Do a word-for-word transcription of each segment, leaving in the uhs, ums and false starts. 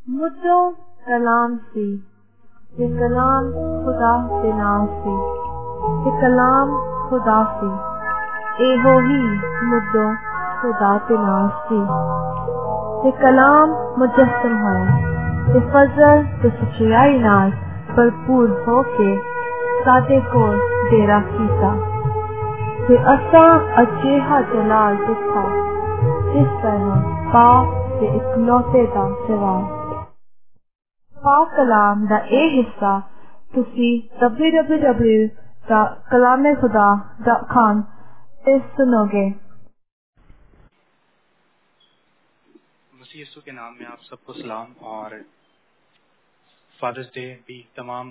मुद्दों कलाम सी ये कलाम खुदा से नाम सी ये कलाम खुदा सी ए हो ही मुद्दों खुदा के नाम सी ये कलाम मुजस्सम है ये फजल ते सच्चाई नाल भरपूर होके साडे कोल डेरा कीता ते असां अजेहा जलाल दिता जिस तरह पाक ते इकलौते दा जवाब पाक कलाम दा ए हिस्सा तुसी डब्ल्यू डब्ल्यू डब्ल्यू डॉट कलाम खुदा डॉट कॉम पे सुनोगे। मसीह यीशु के नाम में आप सबको सलाम और फादर्स डे भी तमाम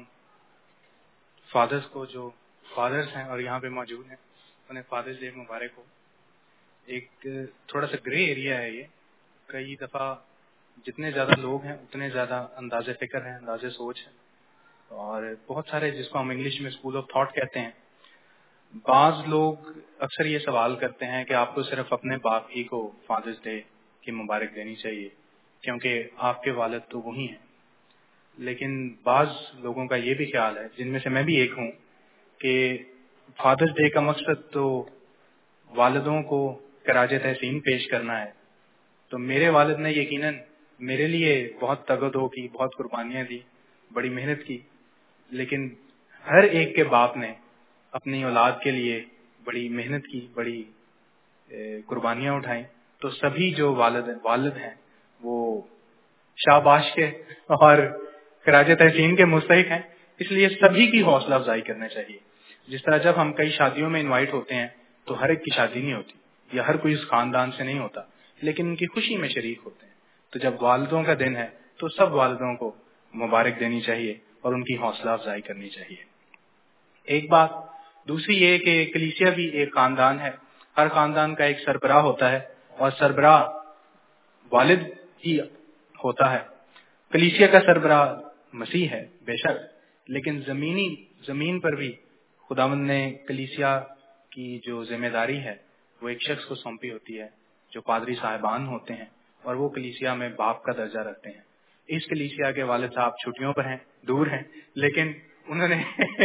फादर्स को जो फादर्स हैं और यहाँ पे मौजूद हैं उन्हें फादर्स डे मुबारक हो। एक थोड़ा सा ग्रे एरिया है ये, कई दफ़ा जितने ज़्यादा लोग हैं उतने ज़्यादा अंदाज़े फ़िक्र हैं, अंदाज़े सोच है और बहुत सारे जिसको हम इंग्लिश में स्कूल ऑफ थॉट कहते हैं। बाज़ लोग अक्सर ये सवाल करते हैं कि आपको सिर्फ अपने बाप ही को फादर्स डे की मुबारक देनी चाहिए क्योंकि आपके वालिद तो वही हैं, लेकिन बाज़ लोगों का ये भी ख्याल है, जिनमें से मैं भी एक हूँ, कि फादर्स डे का मकसद तो वालिदों को खराज तहसीन पेश करना है। तो मेरे वालिद ने यकीनन मेरे लिए बहुत तगदो की, बहुत कुर्बानियां दी, बड़ी मेहनत की, लेकिन हर एक के बाप ने अपनी औलाद के लिए बड़ी मेहनत की, बड़ी कुर्बानियां उठाई। तो सभी जो वालिद वालिद हैं वो शाबाश के और खराज तहसीन के मुस्तहिक हैं, इसलिए सभी की हौसला अफजाई करना चाहिए। जिस तरह जब हम कई शादियों में इनवाइट होते हैं तो हर एक की शादी नहीं होती या हर कोई उस खानदान से नहीं होता, लेकिन उनकी खुशी में शरीक होते हैं। तो जब वालिदों का दिन है तो सब वालिदों को मुबारक देनी चाहिए और उनकी हौसला अफजाई करनी चाहिए। एक बात दूसरी ये कि कलीसिया भी एक खानदान है, हर खानदान का एक सरबराह होता है और सरबराह वालिद ही होता है। कलीसिया का सरबराह मसीह है बेशक, लेकिन जमीनी जमीन पर भी खुदावंद ने कलीसिया की जो जिम्मेदारी है वो एक शख्स को सौंपी होती है जो पादरी साहिबान होते हैं और वो कलीसिया में बाप का दर्जा रखते हैं। इस कलीसिया के वालिद साहब छुट्टियों पर हैं, दूर हैं, लेकिन उन्होंने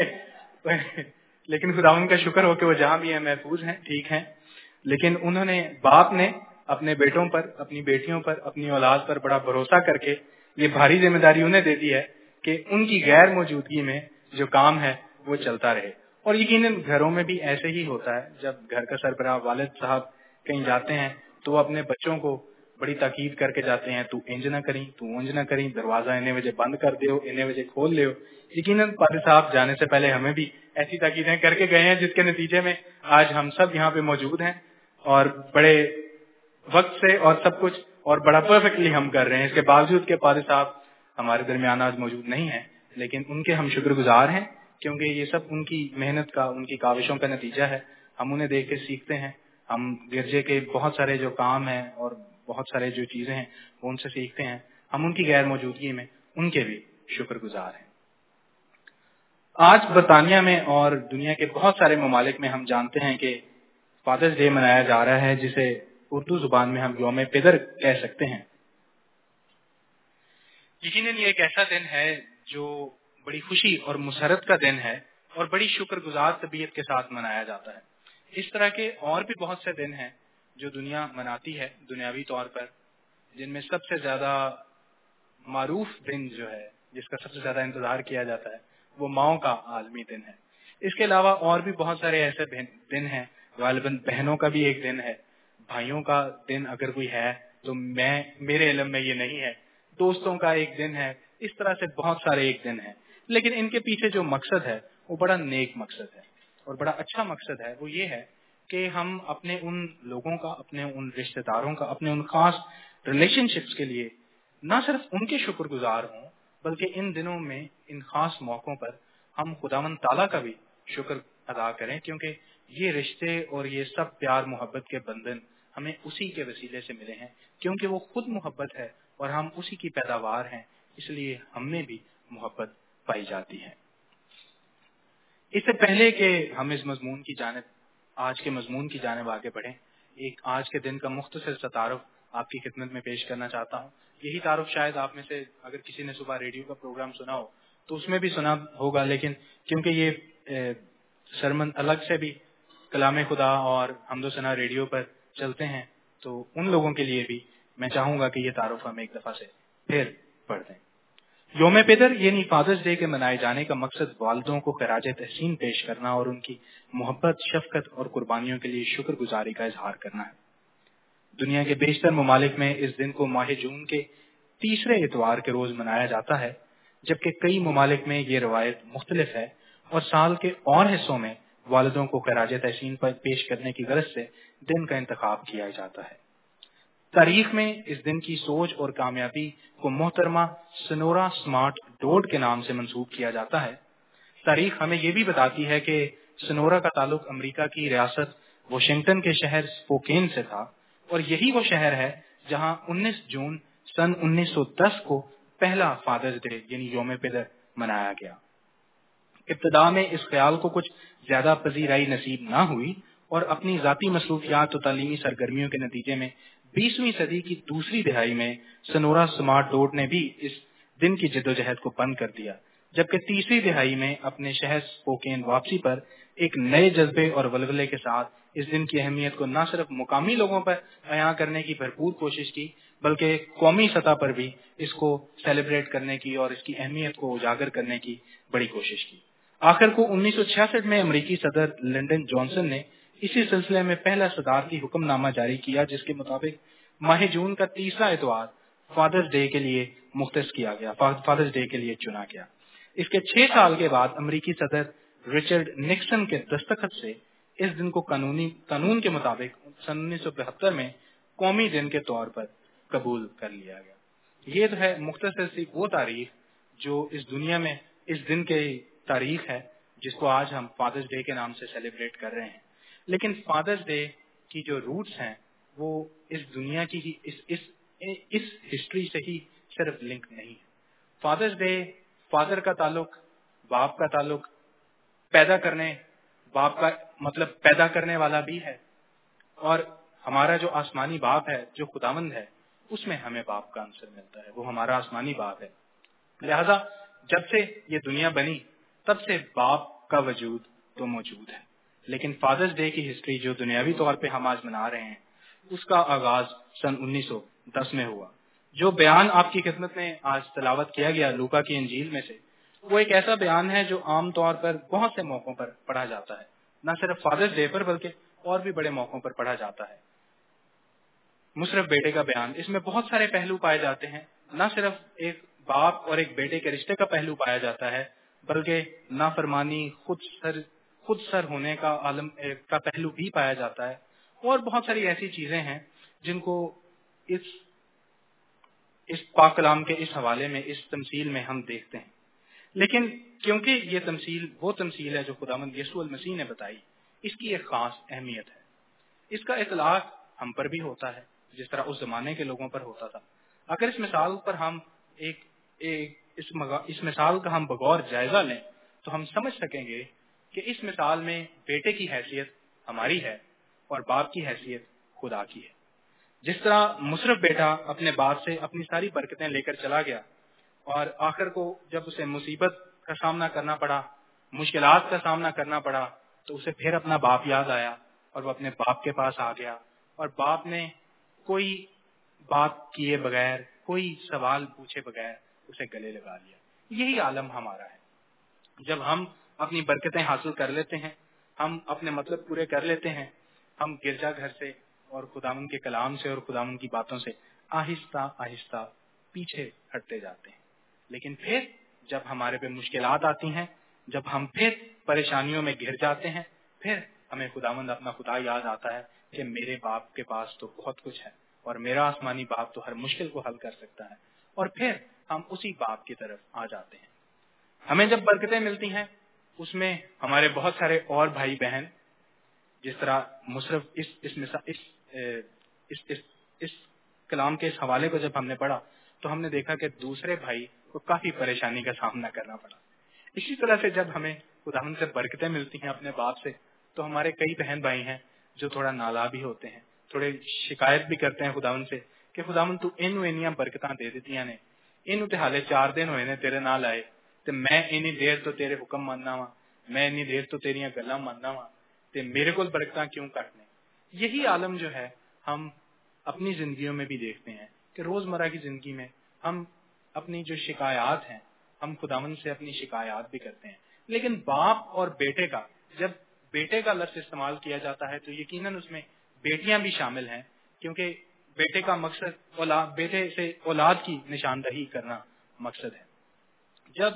लेकिन खुदावंद का शुक्र हो कि वो जहाँ भी हैं महफूज हैं, ठीक हैं, लेकिन उन्होंने बाप ने अपने बेटों पर, अपनी बेटियों पर, अपनी औलाद पर बड़ा भरोसा करके ये भारी जिम्मेदारी उन्हें दे दी है कि उनकी गैर मौजूदगी में जो काम है वो चलता रहे। और यकीनन घरों में भी ऐसे ही होता है, जब घर का सरबराह वालिद साहब कहीं जाते हैं तो वो अपने बच्चों को बड़ी ताकीद करके जाते हैं, तू इंज ना करी, तू उंज ना करी, दरवाजा इन्ने बजे बंद कर दो, इन्ने बजे खोल ले। यकीनन पादरी साहब जाने से पहले हमें भी ऐसी ताकीदें करके गए हैं, जिसके नतीजे में आज हम सब यहाँ पे मौजूद हैं और बड़े वक्त से और सब कुछ और बड़ा परफेक्टली हम कर रहे हैं। इसके बावजूद के पादरी साहब हमारे दरमियान आज मौजूद नहीं है, लेकिन उनके हम शुक्रगुजार हैं क्योंकि ये सब उनकी मेहनत का, उनकी काविशों का नतीजा है। हम उन्हें देख के सीखते हैं, हम गिरजे के बहुत सारे जो काम हैं और बहुत सारे जो चीजें हैं वो उनसे सीखते हैं। हम उनकी गैर मौजूदगी में उनके भी शुक्रगुजार हैं। आज बरतानिया में और दुनिया के बहुत सारे ममालिक में हम जानते हैं कि फादर्स डे मनाया जा रहा है, जिसे उर्दू जुबान में हम यौम पिदर कह सकते हैं। यकीनन ये एक ऐसा दिन है जो बड़ी खुशी और मुसरत का दिन है और बड़ी शुक्रगुजार तबीयत के साथ मनाया जाता है। इस तरह के और भी बहुत से दिन हैं जो दुनिया मनाती है दुनियावी तौर पर, जिनमें सबसे ज्यादा मारूफ दिन जो है, जिसका सबसे ज्यादा इंतजार किया जाता है, वो माओ का आलमी दिन है। इसके अलावा और भी बहुत सारे ऐसे दिन हैं, गालिबन बहनों का भी एक दिन है, भाइयों का दिन अगर कोई है तो मैं मेरे इल्म में ये नहीं है, दोस्तों का एक दिन है, इस तरह से बहुत सारे एक दिन है। लेकिन इनके पीछे जो मकसद है वो बड़ा नेक मकसद है और बड़ा अच्छा मकसद है। वो ये है कि हम अपने उन लोगों का, अपने उन रिश्तेदारों का, अपने उन खास रिलेशनशिप्स के लिए न सिर्फ उनके शुक्रगुजार हों, बल्कि इन दिनों में, इन खास मौकों पर हम खुदावंद ताला का भी शुक्र अदा करें, क्योंकि ये रिश्ते और ये सब प्यार मोहब्बत के बंधन हमें उसी के वसीले से मिले हैं, क्योंकि वो खुद मोहब्बत है और हम उसी की पैदावार हैं, इसलिए हमें भी मोहब्बत पाई जाती है। इससे पहले कि हम इस मजमून की जानिब, आज के मजमून की जानिब आगे बढ़ें, एक आज के दिन का मुख्तसर सा तारुफ आपकी खिदमत में पेश करना चाहता हूँ। یہی تعارف شاید آپ میں سے اگر کسی نے صبح ریڈیو کا پروگرام سنا ہو تو اس میں بھی سنا ہوگا، لیکن کیونکہ یہ سرمن الگ سے بھی کلام خدا اور حمد و ثنا ریڈیو پر چلتے ہیں، تو ان لوگوں کے لیے بھی میں چاہوں گا کہ یہ تعارف ہم ایک دفعہ سے پھر پڑھ دیں۔ یوم پیدر یعنی فادرز ڈے کے منائے جانے کا مقصد والدوں کو خراج تحسین پیش کرنا اور ان کی محبت، شفقت اور قربانیوں کے لیے شکر گزاری کا اظہار کرنا ہے۔ دنیا کے بیشتر ممالک میں اس دن کو ماہ جون کے تیسرے اتوار کے روز منایا جاتا ہے، جبکہ کئی ممالک میں یہ روایت مختلف ہے اور سال کے اور حصوں میں والدوں کو خراج تحسین پر پیش کرنے کی غرض سے دن کا انتخاب کیا جاتا ہے۔ تاریخ میں اس دن کی سوچ اور کامیابی کو محترمہ سنورا سمارٹ ڈوڈ کے نام سے منسوب کیا جاتا ہے۔ تاریخ ہمیں یہ بھی بتاتی ہے کہ سنورا کا تعلق امریکہ کی ریاست واشنگٹن کے شہر سپوکین سے تھا، اور یہی وہ شہر ہے جہاں انیس جون سن انیس سو دس کو پہلا فادرز ڈے یعنی یوم پیدر منایا گیا۔ ابتدا میں اس خیال کو کچھ زیادہ پذیرائی نصیب نہ ہوئی اور اپنی ذاتی مصروفیات و تعلیمی سرگرمیوں کے نتیجے میں بیسویں صدی کی دوسری دہائی میں سنورا سمارٹ ڈوڈ نے بھی اس دن کی جدوجہد کو بند کر دیا، جبکہ تیسری دہائی میں اپنے شہر سپوکین واپسی پر ایک نئے جذبے اور ولولے کے ساتھ اس دن کی اہمیت کو نہ صرف مقامی لوگوں پر بیان کرنے کی بھرپور کوشش کی بلکہ قومی سطح پر بھی اس کو سیلیبریٹ کرنے کی اور اس کی اہمیت کو اجاگر کرنے کی بڑی کوشش کی۔ آخر کو انیس سو چھیاسٹھ میں امریکی صدر لنڈن جانسن نے اسی سلسلے میں پہلا صدارتی حکم نامہ جاری کیا، جس کے مطابق ماہ جون کا تیسرا اتوار فادرز ڈے کے لیے مختص کیا گیا فادرز ڈے کے لیے چنا گیا۔ اس کے چھ سال کے بعد امریکی صدر رچرڈ نکسن کے دستخط سے اس دن کو قانونی قانون کے مطابق سن انیس سو بہتر میں قومی دن کے طور پر قبول کر لیا گیا۔ یہ تو ہے مختصر سی وہ تاریخ جو اس دنیا میں اس دن کے تاریخ ہے جس کو آج ہم فادرز ڈے کے نام سے سیلیبریٹ کر رہے ہیں، لیکن فادرز ڈے کی جو روٹس ہیں وہ اس دنیا کی ہی اس اس اس ہسٹری سے ہی صرف لنک نہیں ہے۔ فادرز ڈے فادر کا تعلق، باپ کا تعلق، پیدا کرنے باپ کا مطلب پیدا کرنے والا بھی ہے، اور ہمارا جو آسمانی باپ ہے جو خداوند ہے اس میں ہمیں باپ کا عنصر ملتا ہے، وہ ہمارا آسمانی باپ ہے۔ لہذا جب سے یہ دنیا بنی تب سے باپ کا وجود تو موجود ہے، لیکن فادرز ڈے کی ہسٹری جو دنیاوی طور پہ ہم آج منا رہے ہیں اس کا آغاز سن انیس سو دس میں ہوا۔ جو بیان آپ کی خدمت میں آج تلاوت کیا گیا لوکا کی انجیل میں سے، وہ ایک ایسا بیان ہے جو عام طور پر بہت سے موقعوں پر پڑھا جاتا ہے، نہ صرف فادرز ڈے پر بلکہ اور بھی بڑے موقعوں پر پڑھا جاتا ہے۔ مصرف بیٹے کا بیان، اس میں بہت سارے پہلو پائے جاتے ہیں، نہ صرف ایک باپ اور ایک بیٹے کے رشتے کا پہلو پایا جاتا ہے بلکہ نافرمانی، خود سر خود سر ہونے کا عالم کا پہلو بھی پایا جاتا ہے، اور بہت ساری ایسی چیزیں ہیں جن کو اس اس پاک کلام کے اس حوالے میں اس تمثیل میں ہم دیکھتے ہیں۔ لیکن کیونکہ یہ تمثیل وہ تمثیل ہے جو خداوند یسوع المسیح نے بتائی، اس کی ایک خاص اہمیت ہے۔ اس کا اطلاق ہم پر بھی ہوتا ہے جس طرح اس زمانے کے لوگوں پر ہوتا تھا۔ اگر اس مثال پر ہم ایک, ایک اس, مغا, اس مثال کا ہم بغور جائزہ لیں تو ہم سمجھ سکیں گے کہ اس مثال میں بیٹے کی حیثیت ہماری ہے اور باپ کی حیثیت خدا کی ہے۔ جس طرح مصرف بیٹا اپنے باپ سے اپنی ساری برکتیں لے کر چلا گیا اور آخر کو جب اسے مصیبت کا سامنا کرنا پڑا، مشکلات کا سامنا کرنا پڑا، تو اسے پھر اپنا باپ یاد آیا اور وہ اپنے باپ کے پاس آ گیا، اور باپ نے کوئی بات کیے بغیر، کوئی سوال پوچھے بغیر اسے گلے لگا لیا۔ یہی عالم ہمارا ہے۔ جب ہم اپنی برکتیں حاصل کر لیتے ہیں، ہم اپنے مطلب پورے کر لیتے ہیں، ہم گرجا گھر سے اور خداوند کے کلام سے اور خداوند کی باتوں سے آہستہ آہستہ پیچھے ہٹتے جاتے ہیں۔ لیکن پھر جب ہمارے پہ مشکلات آتی ہیں، جب ہم پھر پریشانیوں میں گر جاتے ہیں، پھر ہمیں خداوند اپنا خدا یاد آتا ہے کہ میرے باپ کے پاس تو بہت کچھ ہے اور میرا آسمانی باپ تو ہر مشکل کو حل کر سکتا ہے، اور پھر ہم اسی باپ کی طرف آ جاتے ہیں۔ ہمیں جب برکتیں ملتی ہیں اس میں ہمارے بہت سارے اور بھائی بہن، جس طرح مصرف اس اس, اس, اس, اس, اس کلام کے اس حوالے کو جب ہم نے پڑھا تو ہم نے دیکھا کہ دوسرے بھائی کو کافی پریشانی کا سامنا کرنا پڑا۔ اسی طرح سے جب ہمیں خداوند سے برکتیں ملتی ہیں اپنے باپ سے، تو ہمارے کئی بہن بھائی ہیں جو تھوڑا نالا بھی ہوتے ہیں، تھوڑے شکایت بھی کرتے ہیں خداوند سے کہ خداوند تو اینو اینیاں برکتاں دے دتیاں نے، اینو تے حالے چار دن ہوئے نے تیرے نال آئے تے میں اینی دیر تو تیرے حکم مننا وا، میں اینی دیر تو تیریاں گلاں مننا وا تے میرے کول برکتاں کیوں کٹ نے۔ یہی عالم جو ہے ہم اپنی زندگیوں میں بھی دیکھتے ہیں کہ روزمرہ کی زندگی میں ہم اپنی جو شکایات ہیں ہم خداوند سے اپنی شکایات بھی کرتے ہیں، لیکن باپ اور بیٹے کا جب بیٹے کا لفظ استعمال کیا جاتا ہے تو یقیناً اس میں بیٹیاں بھی شامل ہیں، کیونکہ بیٹے کا مقصد اولاد بیٹے سے اولاد کی نشاندہی کرنا مقصد ہے۔ جب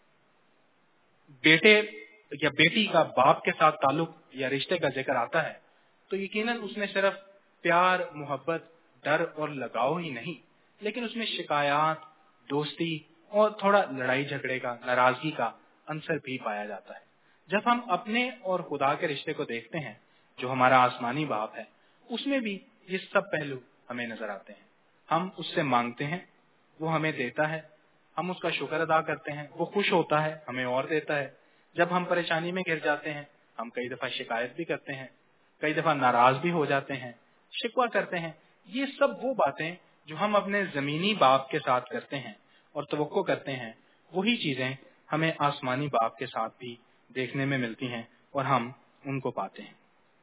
بیٹے یا بیٹی کا باپ کے ساتھ تعلق یا رشتے کا ذکر آتا ہے تو یقیناً اس میں صرف پیار، محبت، ڈر اور لگاؤ ہی نہیں، لیکن اس میں شکایات، دوستی اور تھوڑا لڑائی جھگڑے کا، ناراضگی کا عنصر بھی پایا جاتا ہے۔ جب ہم اپنے اور خدا کے رشتے کو دیکھتے ہیں جو ہمارا آسمانی باپ ہے، اس میں بھی یہ سب پہلو ہمیں نظر آتے ہیں۔ ہم اس سے مانگتے ہیں، وہ ہمیں دیتا ہے، ہم اس کا شکر ادا کرتے ہیں، وہ خوش ہوتا ہے، ہمیں اور دیتا ہے۔ جب ہم پریشانی میں گر جاتے ہیں ہم کئی دفعہ شکایت بھی کرتے ہیں، کئی دفعہ ناراض بھی ہو جاتے ہیں، شکوہ کرتے ہیں۔ یہ سب وہ باتیں جو ہم اپنے زمینی باپ کے ساتھ کرتے ہیں اور توقع کرتے ہیں، وہی چیزیں ہمیں آسمانی باپ کے ساتھ بھی دیکھنے میں ملتی ہیں اور ہم ان کو پاتے ہیں۔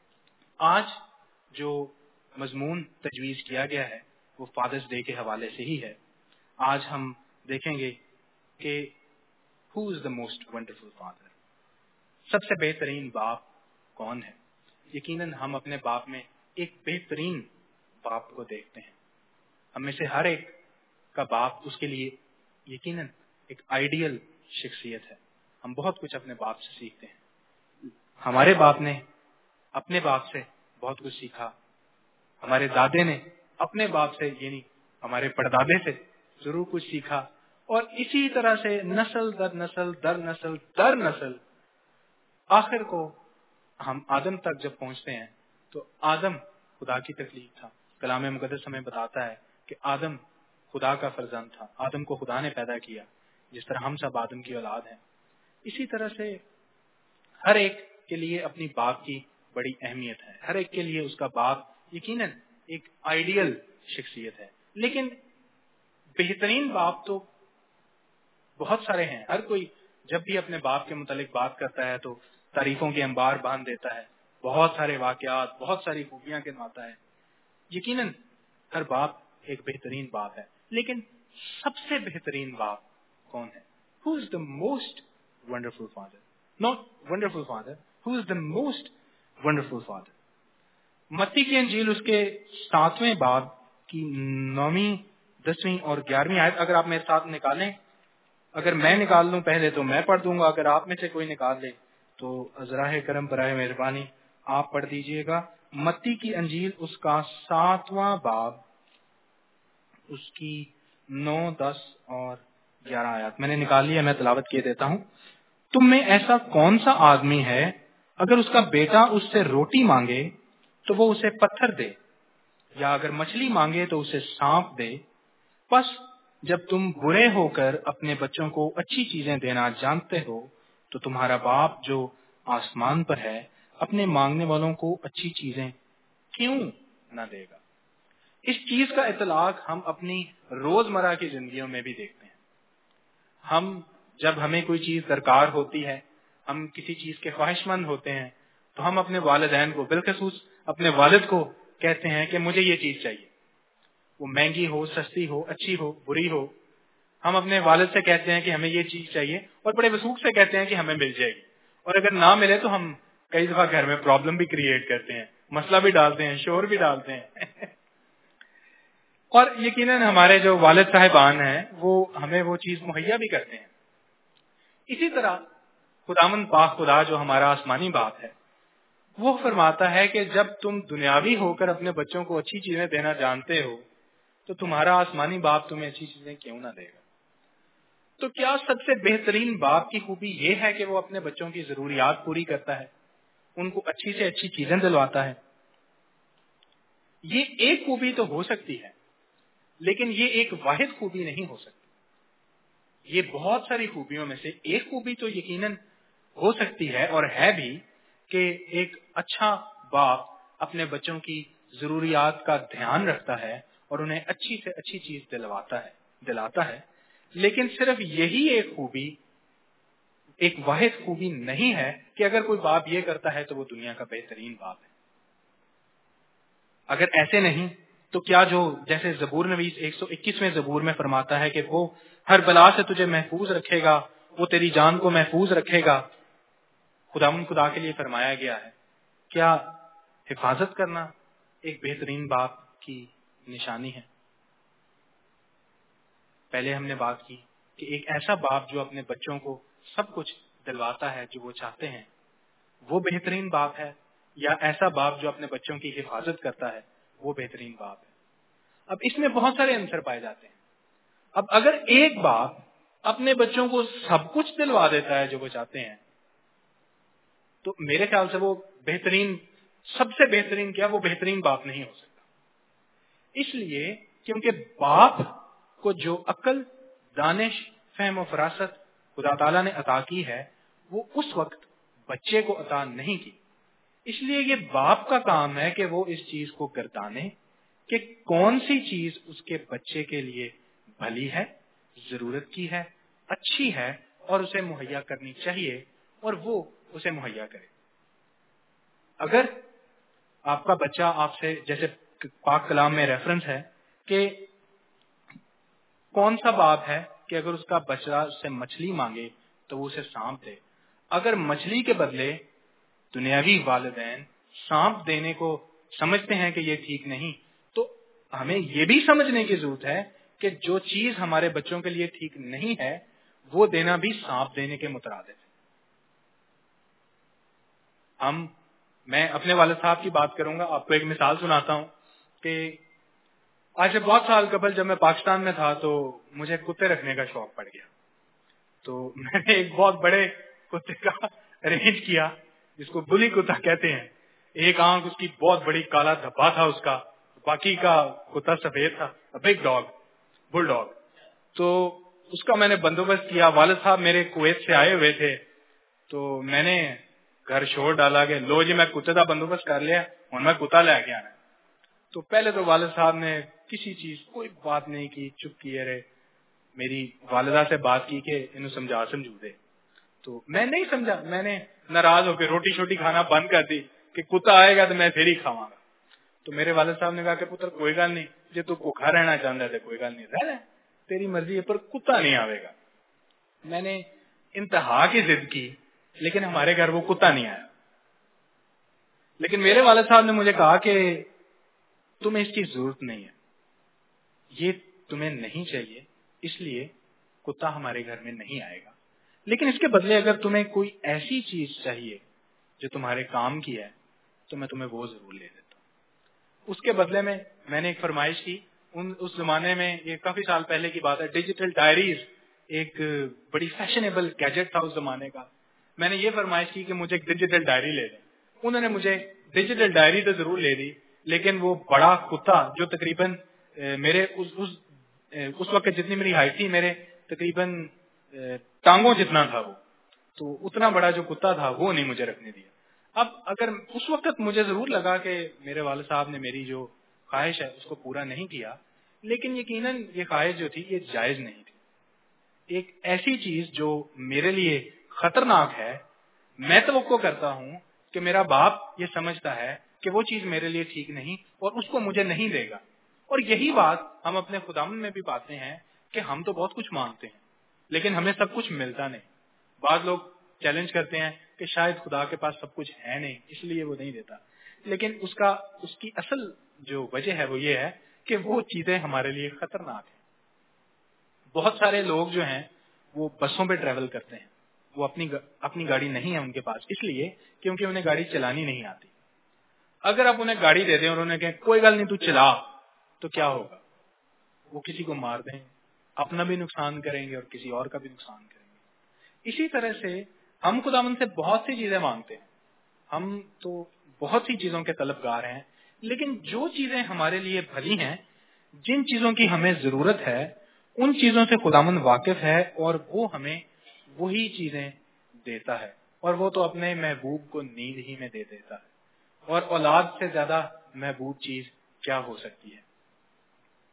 آج جو مضمون تجویز کیا گیا ہے وہ فادرز ڈے کے حوالے سے ہی ہے۔ آج ہم دیکھیں گے کہ who is the most wonderful father, سب سے بہترین باپ کون ہے۔ یقیناً ہم اپنے باپ میں ایک بہترین باپ کو دیکھتے ہیں۔ ہم میں سے ہر ایک کا باپ اس کے لیے یقیناً ایک آئیڈیل شخصیت ہے۔ ہم بہت کچھ اپنے باپ سے سیکھتے ہیں۔ ہمارے باپ نے اپنے باپ سے بہت کچھ سیکھا، ہمارے دادے نے اپنے باپ سے یعنی ہمارے پردادے سے ضرور کچھ سیکھا، اور اسی طرح سے نسل در نسل در نسل در نسل آخر کو ہم آدم تک جب پہنچتے ہیں تو آدم خدا کی تخلیق تھا۔ کلام مقدس ہمیں بتاتا ہے کہ آدم خدا کا فرزند تھا، آدم کو خدا نے پیدا کیا، جس طرح ہم سب آدم کی اولاد ہیں۔ اسی طرح سے ہر ایک کے لیے اپنی باپ کی بڑی اہمیت ہے، ہر ایک کے لیے اس کا باپ یقیناً ایک آئیڈیل شخصیت ہے، لیکن بہترین باپ تو بہت سارے ہیں۔ ہر کوئی جب بھی اپنے باپ کے متعلق بات کرتا ہے تو تعریفوں کے انبار باندھ دیتا ہے، بہت سارے واقعات، بہت ساری خوبیاں گنواتا ہے۔ یقیناً ہر باپ ایک بہترین باپ ہے، لیکن سب سے بہترین باپ کون ہے؟ Who is the most wonderful father? Not wonderful father. Who is the most wonderful father? متی کی انجیل اس کے ساتویں باب کی نویں، دسویں اور گیارہویں آیت اگر آپ میرے ساتھ نکالیں، اگر میں نکال لوں پہلے تو میں پڑھ دوں گا، اگر آپ میں سے کوئی نکال لے تو ذراہ کرم برائے مہربانی آپ پڑھ دیجئے گا۔ متی کی انجیل اس کا ساتواں باب، اس کی نو، دس اور گیارہ آیات میں نے نکال لیا، میں تلاوت کیے دیتا ہوں۔ تم میں ایسا کون سا آدمی ہے اگر اس کا بیٹا اس سے روٹی مانگے تو وہ اسے پتھر دے، یا اگر مچھلی مانگے تو اسے سانپ دے؟ پس جب تم برے ہو کر اپنے بچوں کو اچھی چیزیں دینا جانتے ہو تو تمہارا باپ جو آسمان پر ہے اپنے مانگنے والوں کو اچھی چیزیں کیوں نہ دے گا۔ اس چیز کا اطلاق ہم اپنی روزمرہ کی زندگیوں میں بھی دیکھتے ہیں۔ ہم جب ہمیں کوئی چیز درکار ہوتی ہے، ہم کسی چیز کے خواہش مند ہوتے ہیں تو ہم اپنے والدین کو، بالخصوص اپنے والد کو کہتے ہیں کہ مجھے یہ چیز چاہیے، وہ مہنگی ہو، سستی ہو، اچھی ہو، بری ہو۔ ہم اپنے والد سے کہتے ہیں کہ ہمیں یہ چیز چاہیے اور بڑے وثوق سے کہتے ہیں کہ ہمیں مل جائے گی، اور اگر نہ ملے تو ہم کئی دفعہ گھر میں پرابلم بھی کریٹ کرتے ہیں، مسئلہ بھی ڈالتے ہیں، شور بھی ڈالتے ہیں۔ اور یقیناً ہمارے جو والد صاحبان ہیں وہ ہمیں وہ چیز مہیا بھی کرتے ہیں۔ اسی طرح خداوند پاک خدا جو ہمارا آسمانی باپ ہے وہ فرماتا ہے کہ جب تم دنیاوی ہو کر اپنے بچوں کو اچھی چیزیں دینا جانتے ہو تو تمہارا آسمانی باپ تمہیں اچھی چیزیں کیوں نہ دے گا۔ تو کیا سب سے بہترین باپ کی خوبی یہ ہے کہ وہ اپنے بچوں کی ضروریات پوری کرتا ہے، ان کو اچھی سے اچھی چیزیں دلواتا ہے؟ یہ ایک خوبی تو ہو سکتی ہے، لیکن یہ ایک واحد خوبی نہیں ہو سکتی۔ یہ بہت ساری خوبیوں میں سے ایک خوبی تو یقیناً ہو سکتی ہے اور ہے بھی کہ ایک اچھا باپ اپنے بچوں کی ضروریات کا دھیان رکھتا ہے اور انہیں اچھی سے اچھی چیز دلواتا ہے دلاتا ہے لیکن صرف یہی ایک خوبی ایک واحد خوبی نہیں ہے کہ اگر کوئی باپ یہ کرتا ہے تو وہ دنیا کا بہترین باپ ہے. اگر ایسے نہیں تو کیا جو جیسے زبور نویس ایک سو اکیسویں زبور میں فرماتا ہے کہ وہ ہر بلا سے تجھے محفوظ رکھے گا, وہ تیری جان کو محفوظ رکھے گا, خداوند خدا کے لیے فرمایا گیا ہے. کیا حفاظت کرنا ایک بہترین باپ کی نشانی ہے؟ پہلے ہم نے بات کی کہ ایک ایسا باپ جو اپنے بچوں کو سب کچھ دلواتا ہے جو وہ چاہتے ہیں وہ بہترین باپ ہے, یا ایسا باپ جو اپنے بچوں کی حفاظت کرتا ہے وہ بہترین باپ ہے. اب اس میں بہت سارے عنصر پائے جاتے ہیں. اب اگر ایک باپ اپنے بچوں کو سب کچھ دلوا دیتا ہے جو وہ چاہتے ہیں تو میرے خیال سے وہ بہترین سب سے بہترین کیا وہ بہترین باپ نہیں ہو سکتا. اس لیے کیونکہ باپ کو جو عقل, دانش, فہم و فراست خدا تعالیٰ نے عطا کی ہے وہ اس وقت بچے کو عطا نہیں کی. اس لیے یہ باپ کا کام ہے کہ وہ اس چیز کو گردانے کہ کون سی چیز اس کے بچے کے لیے بھلی ہے, ضرورت کی ہے, اچھی ہے اور اسے مہیا کرنی چاہیے اور وہ اسے مہیا کرے. اگر آپ کا بچہ آپ سے, جیسے پاک کلام میں ریفرنس ہے کہ کون سا باپ ہے کہ اگر اس کا بچہ اس سے مچھلی مانگے تو وہ اسے سانپ دے. اگر مچھلی کے بدلے دنیاوی والدین سانپ دینے کو سمجھتے ہیں کہ یہ ٹھیک نہیں, تو ہمیں یہ بھی سمجھنے کی ضرورت ہے کہ جو چیز ہمارے بچوں کے لیے ٹھیک نہیں ہے وہ دینا بھی سانپ دینے کے مترادف ہے. ہم میں اپنے والد صاحب کی بات کروں گا, آپ کو ایک مثال سناتا ہوں کہ آج سے بہت سال قبل جب میں پاکستان میں تھا تو مجھے کتے رکھنے کا شوق پڑ گیا. تو میں نے ایک بہت بڑے کتے کا ارینج کیا جس کو بلی کتا کہتے ہیں. ایک آنکھ اس کی بہت بڑی, کالا دھبا تھا اس کا, باقی کا کتا سفید تھا, بگ ڈاگ, بل ڈاگ. تو اس کا میں نے بندوبست کیا. والد صاحب میرے کویت سے آئے ہوئے تھے تو میں نے گھر شور ڈالا کہ لو جی میں کتے کا بندوبست کر لیا اور میں کتا لے کے آنا. تو پہلے تو والد صاحب نے کسی چیز کوئی بات نہیں کی, چپ کیے رہے. میری والدہ سے بات کی کہ انہوں سمجھا سمجھو دے, تو میں نہیں سمجھا. میں نے ناراض ہو کے روٹی شوٹی کھانا بند کر دی کہ کتا آئے گا تو میں پھر ہی کھاواں گا. تو میرے والد صاحب نے کہا کہ پتر کوئی گل نہیں, جی تو بھوکا رہنا چاہتا ہے کوئی گل نہیں, رہ رہے تیری مرضی ہے, پر کتا نہیں آئے گا. میں نے انتہا کی ضد کی لیکن ہمارے گھر وہ کتا نہیں آیا. لیکن میرے والد صاحب نے مجھے کہا کہ تمہیں اس کی ضرورت نہیں ہے, یہ تمہیں نہیں چاہیے, اس لیے کتا ہمارے گھر میں نہیں آئے گا. لیکن اس کے بدلے اگر تمہیں کوئی ایسی چیز چاہیے جو تمہارے کام کی ہے تو میں تمہیں وہ ضرور لے دیتا ہوں. اس کے بدلے میں میں نے ایک فرمائش کی. ان اس زمانے میں, یہ کافی سال پہلے کی بات ہے, ڈیجیٹل ڈائریز ایک بڑی فیشنیبل گیجٹ تھا اس زمانے کا. میں نے یہ فرمائش کی کہ مجھے ایک ڈیجیٹل ڈائری لے دیں. انہوں نے مجھے ڈیجیٹل ڈائری تو ضرور لے دی لیکن وہ بڑا کتا جو تقریباً میرے اس, اس, اس وقت جتنی میری ہائٹ تھی میرے تقریباً ٹانگوں جتنا تھا, وہ تو اتنا بڑا جو کتا تھا وہ نہیں مجھے رکھنے دیا. اب اگر اس وقت مجھے ضرور لگا کہ میرے والد صاحب نے میری جو خواہش ہے اس کو پورا نہیں کیا, لیکن یقیناً یہ خواہش جو تھی یہ جائز نہیں تھی. ایک ایسی چیز جو میرے لیے خطرناک ہے, میں توقع کرتا ہوں کہ میرا باپ یہ سمجھتا ہے کہ وہ چیز میرے لیے ٹھیک نہیں اور اس کو مجھے نہیں دے گا. اور یہی بات ہم اپنے خداوند میں بھی پاتے ہیں کہ ہم تو بہت کچھ مانگتے ہیں لیکن ہمیں سب کچھ ملتا نہیں. بعض لوگ چیلنج کرتے ہیں کہ شاید خدا کے پاس سب کچھ ہے نہیں اس لیے وہ نہیں دیتا, لیکن اس کا اس کی اصل جو وجہ ہے وہ یہ ہے کہ وہ چیزیں ہمارے لیے خطرناک ہیں. بہت سارے لوگ جو ہیں وہ بسوں پہ ٹریول کرتے ہیں, وہ اپنی اپنی گاڑی نہیں ہے ان کے پاس, اس لیے کیونکہ انہیں گاڑی چلانی نہیں آتی. اگر آپ انہیں گاڑی دے دیں اور انہیں کہیں کوئی گل نہیں تو چلا, تو کیا ہوگا؟ وہ کسی کو مار دیں, اپنا بھی نقصان کریں گے اور کسی اور کا بھی نقصان کریں گے. اسی طرح سے ہم خداوند سے بہت سی چیزیں مانگتے ہیں, ہم تو بہت سی چیزوں کے طلبگار ہیں, لیکن جو چیزیں ہمارے لیے بھلی ہیں, جن چیزوں کی ہمیں ضرورت ہے, ان چیزوں سے خداوند واقف ہے اور وہ ہمیں وہی چیزیں دیتا ہے. اور وہ تو اپنے محبوب کو نیند ہی میں دے دیتا ہے, اور اولاد سے زیادہ محبوب چیز کیا ہو سکتی ہے.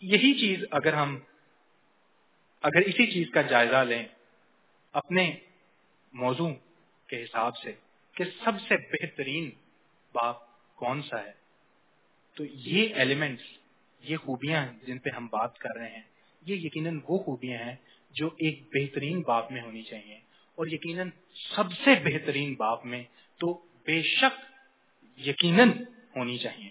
یہی چیز اگر ہم اگر اسی چیز کا جائزہ لیں اپنے موضوع کے حساب سے کہ سب سے بہترین باپ کون سا ہے، تو یہ ایلیمنٹس، یہ خوبیاں جن پہ ہم بات کر رہے ہیں، یہ یقیناً وہ خوبیاں ہیں جو ایک بہترین باپ میں ہونی چاہیے، اور یقیناً سب سے بہترین باپ میں تو بے شک یقیناً ہونی چاہیے۔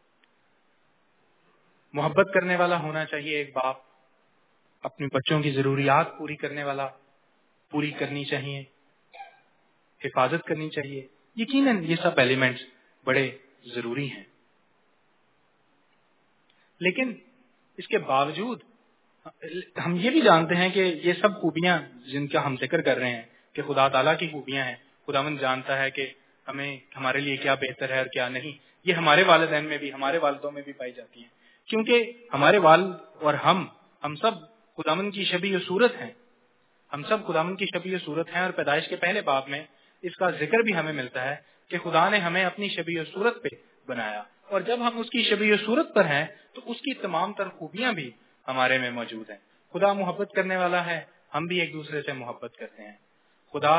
محبت کرنے والا ہونا چاہیے ایک باپ، اپنے بچوں کی ضروریات پوری کرنے والا پوری کرنی چاہیے، حفاظت کرنی چاہیے، یقیناً یہ سب ایلیمنٹس بڑے ضروری ہیں۔ لیکن اس کے باوجود ہم یہ بھی جانتے ہیں کہ یہ سب خوبیاں جن کا ہم ذکر کر رہے ہیں کہ خدا تعالیٰ کی خوبیاں ہیں، خداوند جانتا ہے کہ ہمیں ہمارے لیے کیا بہتر ہے اور کیا نہیں، یہ ہمارے والدین میں بھی، ہمارے والدوں میں بھی پائی جاتی ہیں، کیونکہ ہمارے والد اور ہم ہم سب خداوند کی شبیہ و صورت ہیں، ہم سب خداوند کی شبیہ و صورت ہیں، اور پیدائش کے پہلے باب میں اس کا ذکر بھی ہمیں ملتا ہے کہ خدا نے ہمیں اپنی شبیہ و صورت پہ بنایا، اور جب ہم اس کی شبیہ و صورت پر ہیں تو اس کی تمام تر خوبیاں بھی ہمارے میں موجود ہیں۔ خدا محبت کرنے والا ہے، ہم بھی ایک دوسرے سے محبت کرتے ہیں۔ خدا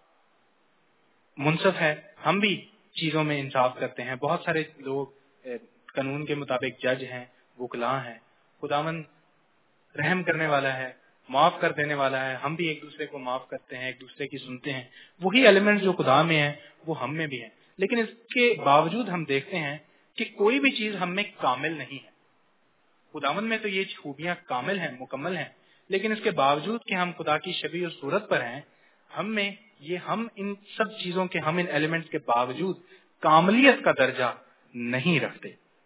منصف ہے، ہم بھی چیزوں میں انصاف کرتے ہیں۔ بہت سارے لوگ قانون کے مطابق جج ہیں، وکلاء ہیں۔ خداوند رحم کرنے والا ہے، معاف کر دینے والا ہے، ہم بھی ایک دوسرے کو معاف کرتے ہیں، ایک دوسرے کی سنتے ہیں۔ وہی ایلیمنٹ جو خدا میں ہیں وہ ہم میں بھی ہیں، لیکن اس کے باوجود ہم دیکھتے ہیں کہ کوئی بھی چیز ہم میں کامل نہیں ہے۔ خداوند میں تو یہ خوبیاں کامل ہیں، مکمل ہیں، لیکن اس کے باوجود کہ ہم خدا کی شبیہ و صورت پر ہیں، ہم میں یہ ہم ان سب چیزوں کے ہم ان ایلیمنٹس کے باوجود کاملیت کا درجہ نہیں رکھتے،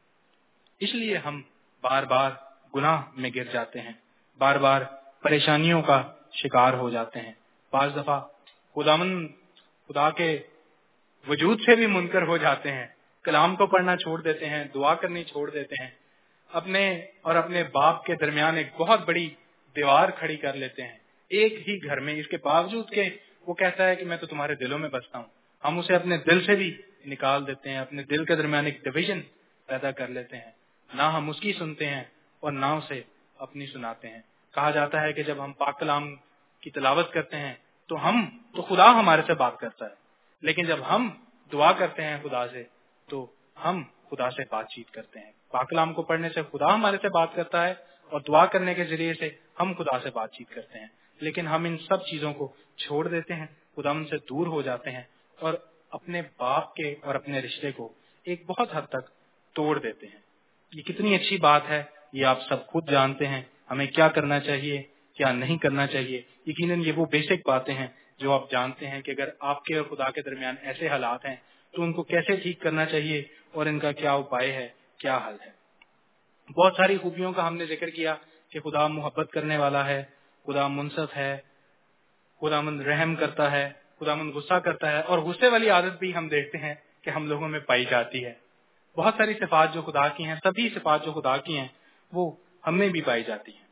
اس لیے ہم بار بار گناہ میں گر جاتے ہیں، بار بار پریشانیوں کا شکار ہو جاتے ہیں، بعض دفعہ خداوند خدا کے وجود سے بھی منکر ہو جاتے ہیں، کلام کو پڑھنا چھوڑ دیتے ہیں، دعا کرنی چھوڑ دیتے ہیں، اپنے اور اپنے باپ کے درمیان ایک بہت بڑی دیوار کھڑی کر لیتے ہیں ایک ہی گھر میں، اس کے باوجود کہ وہ کہتا ہے کہ میں تو تمہارے دلوں میں بستا ہوں، ہم اسے اپنے دل سے بھی نکال دیتے ہیں، اپنے دل کے درمیان ایک ڈویژن پیدا کر لیتے ہیں، نہ ہم اس کی سنتے ہیں اور نہ اسے اپنی سناتے ہیں۔ کہا جاتا ہے کہ جب ہم پاک کلام کی تلاوت کرتے ہیں تو ہم تو خدا ہمارے سے بات کرتا ہے، لیکن جب ہم دعا کرتے ہیں خدا سے تو ہم خدا سے بات چیت کرتے ہیں۔ پاک کلام کو پڑھنے سے خدا ہمارے سے بات کرتا ہے، اور دعا کرنے کے ذریعے سے ہم خدا سے بات چیت کرتے ہیں، لیکن ہم ان سب چیزوں کو چھوڑ دیتے ہیں، خدا ہم سے دور ہو جاتے ہیں، اور اپنے باپ کے اور اپنے رشتے کو ایک بہت حد تک توڑ دیتے ہیں۔ یہ کتنی اچھی بات ہے یہ آپ سب خود جانتے ہیں، ہمیں کیا کرنا چاہیے کیا نہیں کرنا چاہیے۔ یقیناً یہ وہ بیسک باتیں ہیں جو آپ جانتے ہیں کہ اگر آپ کے اور خدا کے درمیان ایسے حالات ہیں تو ان کو کیسے ٹھیک کرنا چاہیے اور ان کا کیا اپائے ہے، کیا حل ہے۔ بہت ساری خوبیوں کا ہم نے ذکر کیا کہ خدا محبت کرنے والا ہے، خدا منصف ہے، خدا مند رحم کرتا ہے، خدا مند غصہ کرتا ہے، اور غصے والی عادت بھی ہم دیکھتے ہیں کہ ہم لوگوں میں پائی جاتی ہے۔ بہت ساری صفات جو خدا کی ہیں، سبھی صفات جو خدا کی ہیں وہ ہم میں بھی پائی جاتی ہیں۔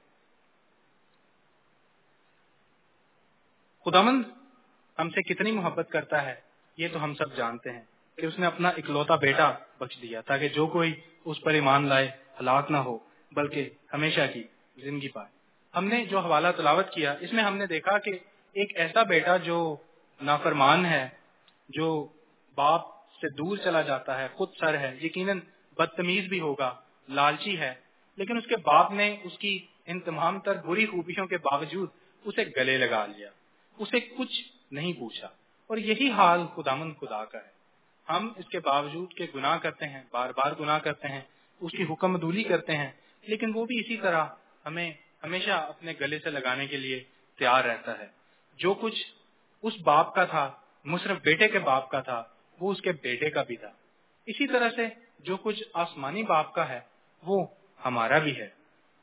خداوند ہم سے کتنی محبت کرتا ہے یہ تو ہم سب جانتے ہیں کہ اس نے اپنا اکلوتا بیٹا بخش دیا تاکہ جو کوئی اس پر ایمان لائے ہلاک نہ ہو بلکہ ہمیشہ کی زندگی پائے۔ ہم نے جو حوالہ تلاوت کیا اس میں ہم نے دیکھا کہ ایک ایسا بیٹا جو نافرمان ہے، جو باپ سے دور چلا جاتا ہے، خود سر ہے، یقیناً بدتمیز بھی ہوگا، لالچی ہے، لیکن اس کے باپ نے اس کی ان تمام تر بری خوبیوں کے باوجود اسے گلے لگا لیا، اسے کچھ نہیں پوچھا۔ اور یہی حال خداوند خدا کا ہے۔ ہم اس کے باوجود کہ گناہ کرتے ہیں، بار بار گناہ کرتے ہیں، اس کی حکم عدولی کرتے ہیں، لیکن وہ بھی اسی طرح ہمیں ہمیشہ اپنے گلے سے لگانے کے لیے تیار رہتا ہے۔ جو کچھ اس باپ کا تھا، مصرف بیٹے کے باپ کا تھا، وہ اس کے بیٹے کا بھی تھا۔ اسی طرح سے جو کچھ آسمانی باپ کا ہے وہ ہمارا بھی ہے۔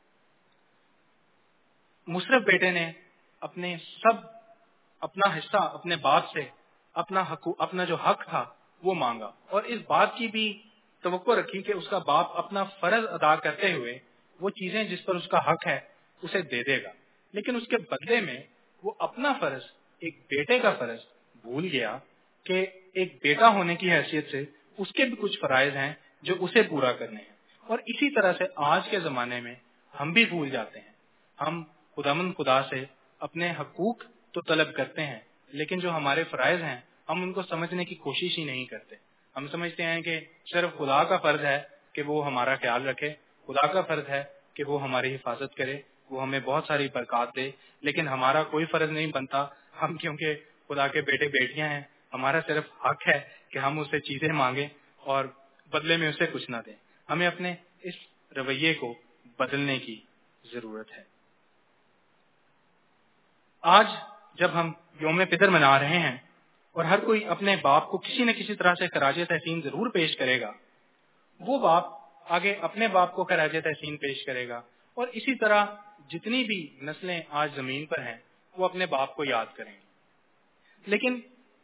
مصرف بیٹے نے اپنے سب اپنا حصہ اپنے باپ سے اپنا حق اپنا جو حق تھا وہ مانگا، اور اس بات کی بھی توقع رکھی کہ اس کا باپ اپنا فرض ادا کرتے ہوئے وہ چیزیں جس پر اس کا حق ہے اسے دے دے گا، لیکن اس کے بدلے میں وہ اپنا فرض، ایک بیٹے کا فرض بھول گیا کہ ایک بیٹا ہونے کی حیثیت سے اس کے بھی کچھ فرائض ہیں جو اسے پورا کرنے ہیں۔ اور اسی طرح سے آج کے زمانے میں ہم بھی بھول جاتے ہیں. ہم خداوند خدا سے اپنے حقوق تو طلب کرتے ہیں, لیکن جو ہمارے فرائض ہیں ہم ان کو سمجھنے کی کوشش ہی نہیں کرتے. ہم سمجھتے ہیں کہ صرف خدا کا فرض ہے کہ وہ ہمارا خیال رکھے, خدا کا فرض ہے کہ وہ ہماری حفاظت کرے, وہ ہمیں بہت ساری برکات دے, لیکن ہمارا کوئی فرض نہیں بنتا. ہم کیونکہ خدا کے بیٹے بیٹیاں ہیں, ہمارا صرف حق ہے کہ ہم اسے چیزیں مانگیں اور بدلے میں اسے کچھ نہ دیں. ہمیں اپنے اس رویے کو بدلنے کی ضرورت ہے. آج جب ہم یوم فطر منا رہے ہیں اور ہر کوئی اپنے باپ کو کسی نہ کسی طرح سے خراج تحسین ضرور پیش کرے گا, وہ باپ آگے اپنے باپ کو خراج تحسین پیش کرے گا, اور اسی طرح جتنی بھی نسلیں آج زمین پر ہیں وہ اپنے باپ کو یاد کریں گے. لیکن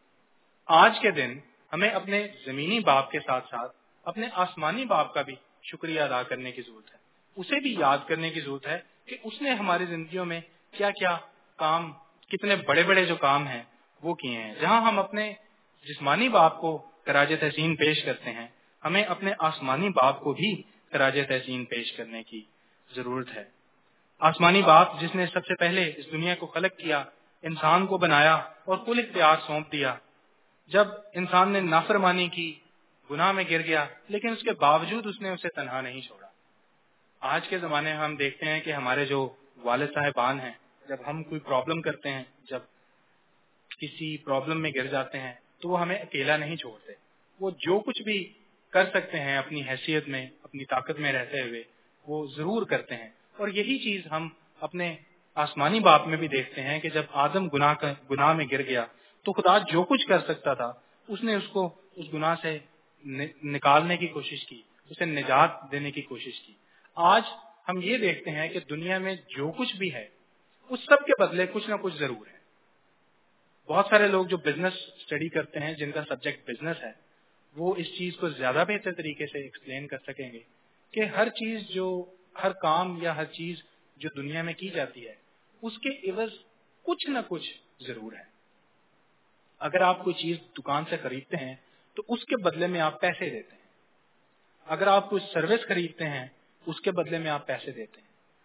آج کے دن ہمیں اپنے زمینی باپ کے ساتھ ساتھ اپنے آسمانی باپ کا بھی شکریہ ادا کرنے کی ضرورت ہے. اسے بھی یاد کرنے کی ضرورت ہے کہ اس نے ہماری زندگیوں میں کیا کیا کام, کتنے بڑے بڑے جو کام ہیں وہ کیے ہیں. جہاں ہم اپنے جسمانی باپ کو خراج تحسین پیش کرتے ہیں, ہمیں اپنے آسمانی باپ کو بھی خراج تحسین پیش کرنے کی ضرورت ہے. آسمانی باپ جس نے سب سے پہلے اس دنیا کو خلق کیا, انسان کو بنایا اور کل اختیار سونپ دیا. جب انسان نے نافرمانی کی, گناہ میں گر گیا, لیکن اس کے باوجود اس نے اسے تنہا نہیں چھوڑا. آج کے زمانے میں ہم دیکھتے ہیں کہ ہمارے جو والد صاحبان ہیں, جب ہم کوئی پرابلم کرتے ہیں, جب کسی پرابلم میں گر جاتے ہیں, تو وہ ہمیں اکیلا نہیں چھوڑتے. وہ جو کچھ بھی کر سکتے ہیں اپنی حیثیت میں, اپنی طاقت میں رہتے ہوئے, وہ ضرور کرتے ہیں. اور یہی چیز ہم اپنے آسمانی باپ میں بھی دیکھتے ہیں کہ جب آدم گناہ کا گناہ میں گر گیا تو خدا جو کچھ کر سکتا تھا اس نے اس کو اس گناہ سے نکالنے کی کوشش کی, اسے نجات دینے کی کوشش کی. آج ہم یہ دیکھتے ہیں کہ دنیا میں جو کچھ بھی ہے اس سب کے بدلے کچھ نہ کچھ ضرور ہے. بہت سارے لوگ جو بزنس اسٹڈی کرتے ہیں, جن کا سبجیکٹ بزنس ہے, وہ اس چیز کو زیادہ بہتر طریقے سے ایکسپلین کر سکیں گے کہ ہر چیز جو ہر کام یا ہر چیز جو دنیا میں کی جاتی ہے اس کے عوض کچھ نہ کچھ ضرور ہے. اگر آپ کوئی چیز دکان سے خریدتے ہیں تو اس کے بدلے میں آپ پیسے دیتے ہیں. اگر آپ کوئی سروس خریدتے ہیں اس کے بدلے میں آپ پیسے دیتے ہیں.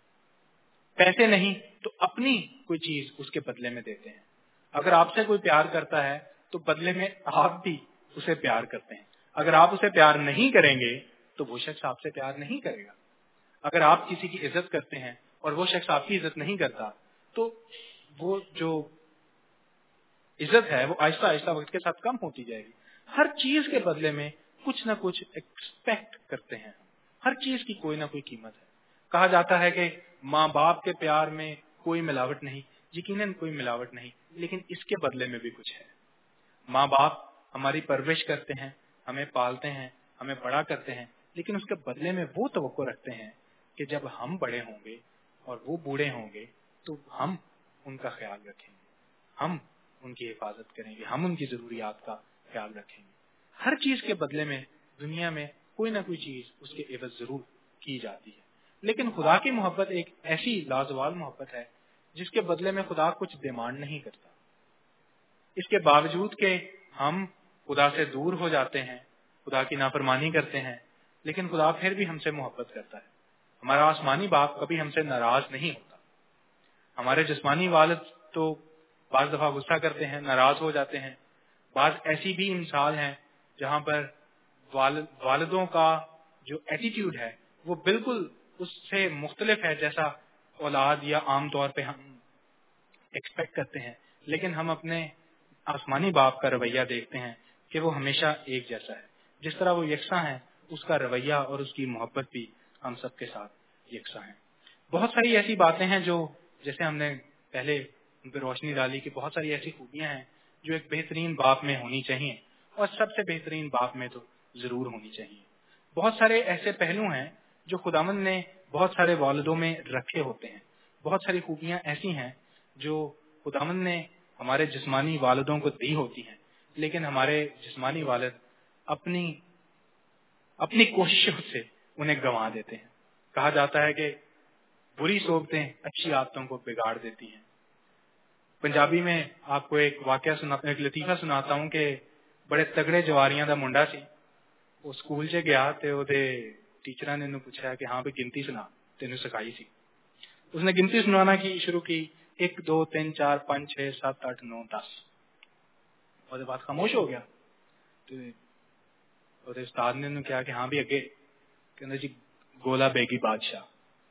پیسے نہیں تو اپنی کوئی چیز اس کے بدلے میں دیتے ہیں. اگر آپ سے کوئی پیار کرتا ہے تو بدلے میں آپ بھی اسے پیار کرتے ہیں. اگر آپ اسے پیار نہیں کریں گے تو وہ شخص آپ سے پیار نہیں کرے گا. اگر آپ کسی کی عزت کرتے ہیں اور وہ شخص آپ کی عزت نہیں کرتا تو وہ جو عزت ہے وہ آہستہ آہستہ وقت کے ساتھ کم ہوتی جائے گی. ہر چیز کے بدلے میں کچھ نہ کچھ ایکسپیکٹ کرتے ہیں. ہر چیز کی کوئی نہ کوئی قیمت ہے. کہا جاتا ہے کہ ماں باپ کے پیار میں کوئی ملاوٹ نہیں. یقیناً کوئی ملاوٹ نہیں, لیکن اس کے بدلے میں بھی کچھ ہے. ماں باپ ہماری پرورش کرتے ہیں, ہمیں پالتے ہیں, ہمیں بڑا کرتے ہیں, لیکن اس کے بدلے میں وہ توقع رکھتے ہیں کہ جب ہم بڑے ہوں گے اور وہ بوڑھے ہوں گے تو ہم ان کا خیال رکھیں گے, ہم ان کی حفاظت کریں گے, ہم ان کی ضروریات کا خیال رکھیں گے. ہر چیز کے بدلے میں دنیا میں کوئی نہ کوئی چیز اس کے عوض ضرور کی جاتی ہے. لیکن خدا کی محبت ایک ایسی لازوال محبت ہے جس کے بدلے میں خدا کچھ ڈیمانڈ نہیں کرتا. اس کے باوجود کہ ہم خدا سے دور ہو جاتے ہیں, خدا کی نافرمانی کرتے ہیں, لیکن خدا پھر بھی ہم سے محبت کرتا ہے. ہمارا آسمانی باپ کبھی ہم سے ناراض نہیں ہوتا. ہمارے جسمانی والد تو بعض دفعہ غصہ کرتے ہیں, ناراض ہو جاتے ہیں. بعض ایسی بھی مثال ہیں جہاں پر والد والدوں کا جو ایٹیٹیوڈ ہے وہ بالکل اس سے مختلف ہے جیسا اولاد یا عام طور پہ ہم ایکسپیکٹ کرتے ہیں. لیکن ہم اپنے آسمانی باپ کا رویہ دیکھتے ہیں کہ وہ ہمیشہ ایک جیسا ہے. جس طرح وہ یکساں ہے اس کا رویہ اور اس کی محبت بھی ہم سب کے ساتھ یکساں ہے. بہت ساری ایسی باتیں ہیں جو جیسے ہم نے پہلے ان پہ روشنی ڈالی کہ بہت ساری ایسی خوبیاں ہیں جو ایک بہترین باپ میں ہونی چاہیے, اور سب سے بہترین باپ میں تو ضرور ہونی چاہیے. بہت سارے ایسے پہلو ہیں جو خداوند نے بہت سارے والدوں میں رکھے ہوتے ہیں. بہت ساری خوبیاں ایسی ہیں جو خداوند نے ہمارے جسمانی والدوں کو دی ہوتی ہیں, لیکن ہمارے جسمانی والد اپنی اپنی کوششوں سے انہیں گنوا دیتے ہیں. کہا جاتا ہے کہ بری صحبتیں اچھی عادتوں کو بگاڑ دیتی ہیں. پنجابی میں آپ کو ایک واقعہ سنا, ایک لطیفہ سناتا ہوں کہ بڑے تگڑے جواریاں دا منڈا سی. وہ سکول چ گیا تے او دے ٹیچراں نے انہوں پوچھا کہ ہاں بھی گنتی سنا, تینوں سکھائی سی. اس نے گنتی سنانا کی شروع کی, ایک دو تین چار پانچ چھ سات آٹھ نو دس, اور بعد خاموش ہو گیا. تو استاد نے کہا کہ ہاں بھی اگے, کہ جی گولا بیگی بادشاہ.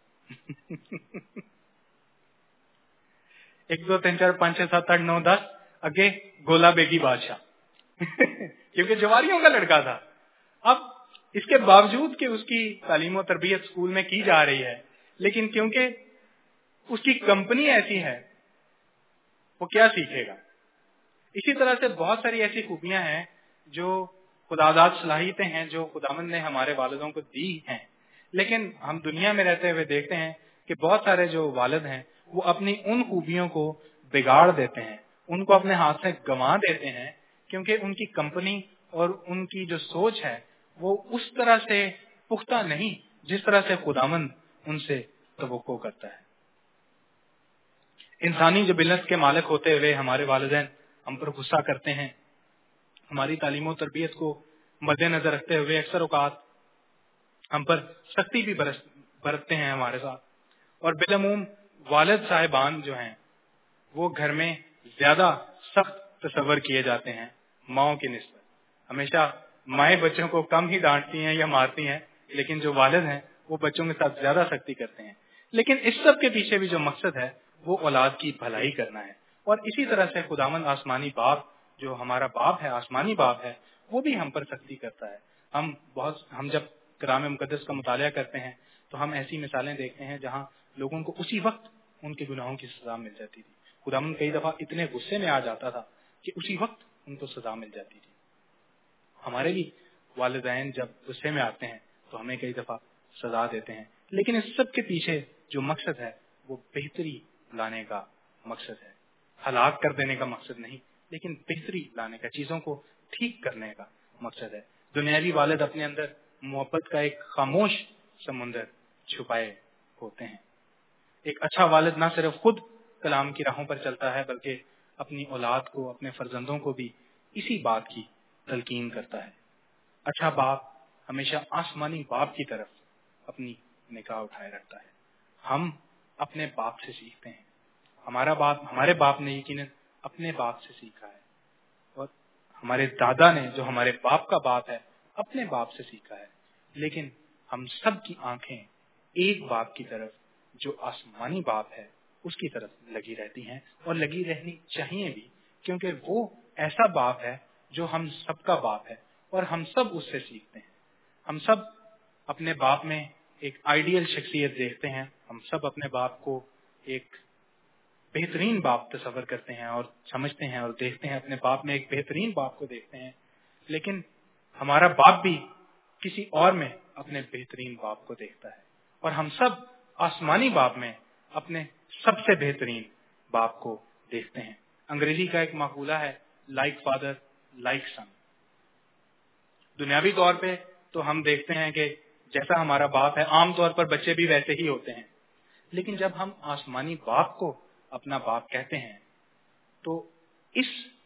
ایک دو تین چار پانچ چھ سات آٹھ نو دس اگے گولا بیگی بادشاہ. کیونکہ جواریوں کا لڑکا تھا. اب اس کے باوجود کہ اس کی تعلیم و تربیت اسکول میں کی جا رہی ہے, لیکن کیونکہ اس کی کمپنی ایسی ہے, وہ کیا سیکھے گا. اسی طرح سے بہت ساری ایسی خوبیاں ہیں جو خداداد صلاحیتیں ہیں جو خداوند نے ہمارے والدوں کو دی ہیں, لیکن ہم دنیا میں رہتے ہوئے دیکھتے ہیں کہ بہت سارے جو والد ہیں وہ اپنی ان خوبیوں کو بگاڑ دیتے ہیں, ان کو اپنے ہاتھ سے گنوا دیتے ہیں, کیونکہ ان کی کمپنی اور ان کی جو سوچ ہے وہ اس طرح سے پختہ نہیں جس طرح سے خداوند ان سے توقع کرتا ہے. انسانی جبلت کے مالک ہوتے ہوئے ہمارے والدین ہم پر غصہ کرتے ہیں, ہماری تعلیم و تربیت کو مد نظر رکھتے ہوئے اکثر اوقات ہم پر سختی بھی برتتے ہیں ہمارے ساتھ. اور بالعموم والد صاحبان جو ہیں وہ گھر میں زیادہ سخت تصور کیے جاتے ہیں ماؤں کی نسبت. ہمیشہ مائیں بچوں کو کم ہی ڈانٹتی ہیں یا مارتی ہیں, لیکن جو والد ہیں وہ بچوں کے ساتھ زیادہ سختی کرتے ہیں. لیکن اس سب کے پیچھے بھی جو مقصد ہے وہ اولاد کی بھلائی کرنا ہے. اور اسی طرح سے خداوند آسمانی باپ جو ہمارا باپ ہے, آسمانی باپ ہے, وہ بھی ہم پر سختی کرتا ہے. ہم بہت ہم جب کلام مقدس کا مطالعہ کرتے ہیں تو ہم ایسی مثالیں دیکھتے ہیں جہاں لوگوں کو اسی وقت ان کے گناہوں کی سزا مل جاتی تھی. خداوند کئی دفعہ اتنے غصے میں آ جاتا تھا کہ اسی وقت ان کو سزا مل جاتی تھی. ہمارے بھی والدین جب غصے میں آتے ہیں تو ہمیں کئی دفعہ سزا دیتے ہیں, لیکن اس سب کے پیچھے جو مقصد ہے وہ بہتری لانے کا مقصد ہے. ہلاک کر دینے کا مقصد نہیں, لیکن بہتری لانے کا, چیزوں کو ٹھیک کرنے کا مقصد ہے. دنیاوی والد اپنے اندر محبت کا ایک خاموش سمندر چھپائے ہوتے ہیں. ایک اچھا والد نہ صرف خود کلام کی راہوں پر چلتا ہے بلکہ اپنی اولاد کو, اپنے فرزندوں کو بھی اسی بات کی تلقین کرتا ہے. اچھا باپ ہمیشہ آسمانی باپ کی طرف اپنی نگاہ اٹھائے رکھتا ہے. ہم اپنے باپ سے سیکھتے ہیں. ہمارا باپ ہمارے باپ نے یقیناً اپنے باپ سے سیکھا ہے, اور ہمارے دادا نے جو ہمارے باپ کا باپ ہے اپنے باپ سے سیکھا ہے. لیکن ہم سب کی آنکھیں ایک باپ کی طرف جو آسمانی باپ ہے اس کی طرف لگی رہتی ہیں, اور لگی رہنی چاہیے بھی, کیونکہ وہ ایسا باپ ہے جو ہم سب کا باپ ہے اور ہم سب اس سے سیکھتے ہیں. ہم سب اپنے باپ میں ایک آئیڈیل شخصیت دیکھتے ہیں, ہم سب اپنے باپ کو ایک بہترین باپ تصور کرتے ہیں اور سمجھتے ہیں اور دیکھتے ہیں, اپنے باپ میں ایک بہترین باپ کو دیکھتے ہیں. لیکن ہمارا باپ بھی کسی اور میں اپنے بہترین باپ کو دیکھتا ہے, اور ہم سب آسمانی باپ میں اپنے سب سے بہترین باپ کو دیکھتے ہیں. انگریزی کا ایک مقولہ ہے, لائک فادر لائک سن. دنیاوی طور پہ تو ہم دیکھتے ہیں کہ جیسا ہمارا باپ ہے عام طور پر بچے بھی ویسے ہی ہوتے ہیں, لیکن جب ہم آسمانی باپ کو اپنا باپ کہتے ہیں تو اس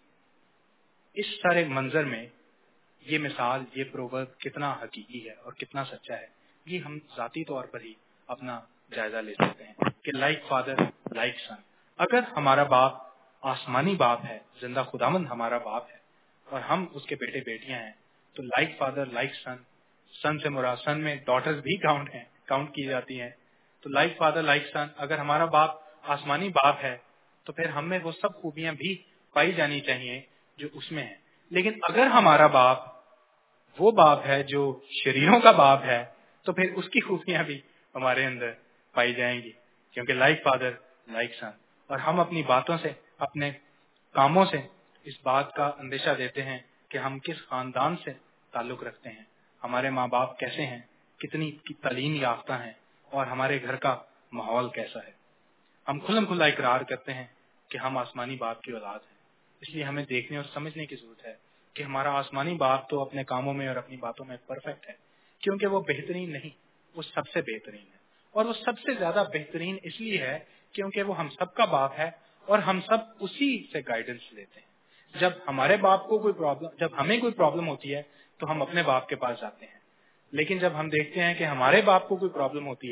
اس سارے منظر میں یہ مثال, یہ پروورب کتنا حقیقی ہے اور کتنا سچا ہے, یہ ہم ذاتی طور پر ہی اپنا جائزہ لے سکتے ہیں کہ لائک فادر لائک سن. اگر ہمارا باپ آسمانی باپ ہے, زندہ خداوند ہمارا باپ ہے, اور ہم اس کے بیٹے بیٹیاں ہیں, تو like father like son, son سے مراد سن میں ڈاٹرز بھی کاؤنٹ ہیں, کاؤنٹ کی جاتی ہیں. تو لائک فادر لائک سن, اگر ہمارا باپ آسمانی باپ ہے تو پھر ہم میں وہ سب خوبیاں بھی پائی جانی چاہیے جو اس میں ہیں. لیکن اگر ہمارا باپ وہ باپ ہے جو شریروں کا باپ ہے تو پھر اس کی خوبیاں بھی ہمارے اندر پائی جائیں گی, کیونکہ لائک فادر لائک سن. اور ہم اپنی باتوں سے, اپنے کاموں سے اس بات کا اندیشہ دیتے ہیں کہ ہم کس خاندان سے تعلق رکھتے ہیں, ہمارے ماں باپ کیسے ہیں, کتنی تعلیم یافتہ ہیں, اور ہمارے گھر کا ماحول کیسا ہے. ہم کھلم کھلا اقرار کرتے ہیں کہ ہم آسمانی باپ کی اولاد ہیں. اس لیے ہمیں دیکھنے اور سمجھنے کی ضرورت ہے کہ ہمارا آسمانی باپ تو اپنے کاموں میں اور اپنی باتوں میں پرفیکٹ ہے, کیونکہ وہ بہترین نہیں, وہ سب سے بہترین ہے. اور وہ سب سے زیادہ بہترین اس لیے ہے کیونکہ وہ ہم سب کا باپ ہے اور ہم سب اسی سے گائیڈنس لیتے ہیں. جب ہمارے باپ کو کوئی پرابلم, جب ہمیں کوئی پرابلم ہوتی ہے تو ہم اپنے باپ کے پاس جاتے ہیں, لیکن جب ہم دیکھتے ہیں کہ ہمارے باپ کو کوئی پرابلم ہوتی ہے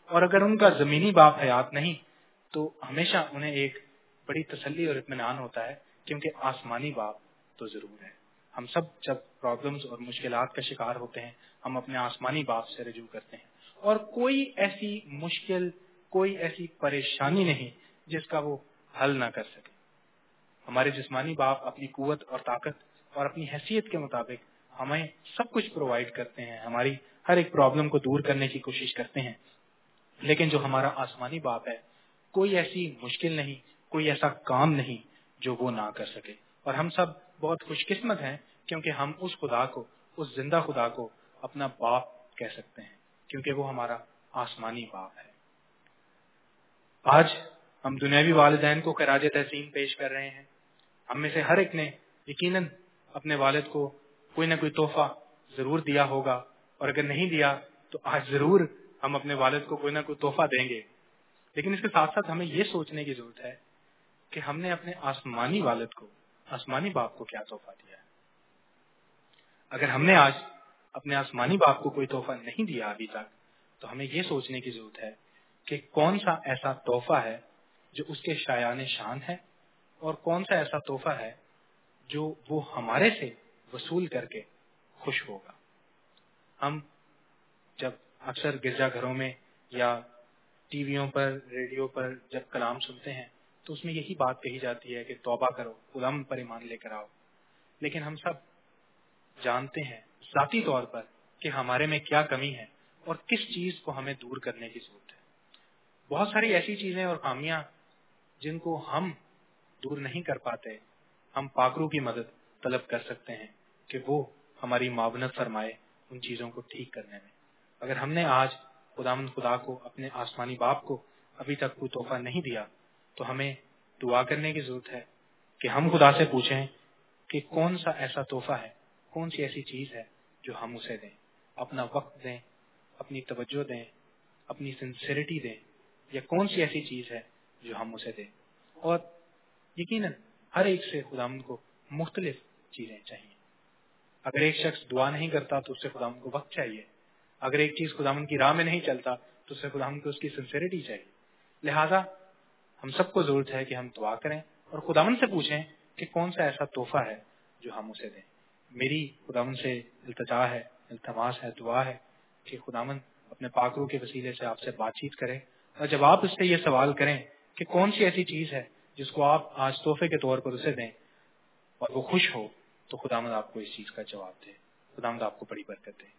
اور اگر ان کا زمینی باپ حیات نہیں تو ہمیشہ انہیں ایک بڑی تسلی اور اطمینان ہوتا ہے کیونکہ آسمانی باپ تو ضرور ہے. ہم سب جب پرابلمز اور مشکلات کا شکار ہوتے ہیں ہم اپنے آسمانی باپ سے رجوع کرتے ہیں, اور کوئی ایسی مشکل, کوئی ایسی پریشانی نہیں جس کا وہ حل نہ کر سکے. ہمارے جسمانی باپ اپنی قوت اور طاقت اور اپنی حیثیت کے مطابق ہمیں سب کچھ پرووائڈ کرتے ہیں, ہماری ہر ایک پرابلم کو دور کرنے کی کوشش کرتے ہیں. لیکن جو ہمارا آسمانی باپ ہے کوئی ایسی مشکل نہیں, کوئی ایسا کام نہیں جو وہ نہ کر سکے. اور ہم سب بہت خوش قسمت ہیں کیونکہ ہم اس خدا کو, اس زندہ خدا کو اپنا باپ کہہ سکتے ہیں کیونکہ وہ ہمارا آسمانی باپ ہے. آج ہم دنیاوی والدین کو خراج تحسین پیش کر رہے ہیں. ہم میں سے ہر ایک نے یقیناً اپنے والد کو کوئی نہ کوئی تحفہ ضرور دیا ہوگا, اور اگر نہیں دیا تو آج ضرور ہم اپنے والد کو کوئی نہ کوئی تحفہ دیں گے. لیکن اس کے ساتھ ساتھ ہمیں یہ سوچنے کی ضرورت ہے کہ ہم نے اپنے آسمانی والد کو, آسمانی باپ کو کیا تحفہ دیا ہے. اگر ہم نے آج اپنے آسمانی باپ کو کوئی تحفہ نہیں دیا ابھی تک تو ہمیں یہ سوچنے کی ضرورت ہے کہ کون سا ایسا تحفہ ہے جو اس کے شایان شان ہے, اور کون سا ایسا تحفہ ہے جو وہ ہمارے سے وصول کر کے خوش ہوگا. ہم جب اکثر گرجا گھروں میں یا ٹی ویوں پر, ریڈیو پر جب کلام سنتے ہیں تو اس میں یہی بات کہی جاتی ہے کہ توبہ کرو, خدا پر ایمان لے کر آؤ. لیکن ہم سب جانتے ہیں ذاتی طور پر کہ ہمارے میں کیا کمی ہے اور کس چیز کو ہمیں دور کرنے کی ضرورت ہے. بہت ساری ایسی چیزیں اور خامیاں جن کو ہم دور نہیں کر پاتے, ہم پاکرو کی مدد طلب کر سکتے ہیں کہ وہ ہماری معاونت فرمائے ان چیزوں کو ٹھیک کرنے میں. اگر ہم نے آج خداوند خدا کو, اپنے آسمانی باپ کو ابھی تک کوئی تحفہ نہیں دیا تو ہمیں دعا کرنے کی ضرورت ہے کہ ہم خدا سے پوچھیں کہ کون سا ایسا تحفہ ہے, کون سی ایسی چیز ہے جو ہم اسے دیں. اپنا وقت دیں, اپنی توجہ دیں, اپنی سنسیریٹی دیں, یا کون سی ایسی چیز ہے جو ہم اسے دیں. اور یقیناً ہر ایک سے خداوند کو مختلف چیزیں چاہیے. اگر ایک شخص دعا نہیں کرتا تو اس سے خداوند کو وقت چاہیے. اگر ایک چیز خداوند کی راہ میں نہیں چلتا تو اس سے خداوند کو اس کی سنسیریٹی چاہیے. لہذا ہم سب کو ضرورت ہے کہ ہم دعا کریں اور خداوند سے پوچھیں کہ کون سا ایسا تحفہ ہے جو ہم اسے دیں. میری خداوند سے التجا ہے, التماس ہے, دعا ہے کہ خداوند اپنے پاکرو کے وسیلے سے آپ سے بات چیت کرے, اور جب آپ اس سے یہ سوال کریں کہ کون سی ایسی چیز ہے جس کو آپ آج تحفے کے طور پر اسے دیں اور وہ خوش ہو, تو خداوند آپ کو اس چیز کا جواب دے. خداوند آپ کو بڑی برکت دے.